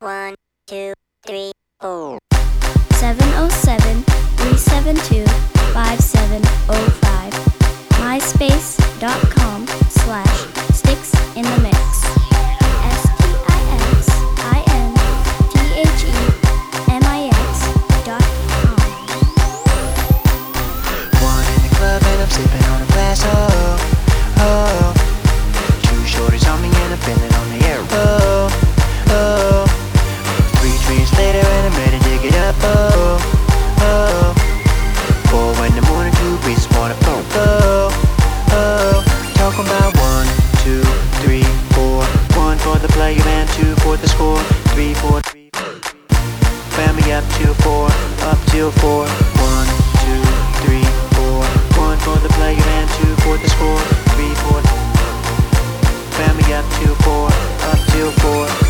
1, 2, 3, 4. 707-372-5705. MySpace.com/SticksInTheMix. SticksInTheMix.com. One in the club and I'm sipping on a glass, oh, oh. Two shorties on me and I'm feeling on the air, oh, oh. 3 drinks later and I'm ready to get up, oh, oh. 4 in the morning, 2 pieces water, oh, oh, oh. Talking about 1, 2, 3, 4. 1 for the player and 2 for the score. 3, 4, 3, 4. Family up till 4, up till 4. 1, 2, 3, 4. 1 for the player and 2 for the score. 3, 4. Family up till 4, up till 4.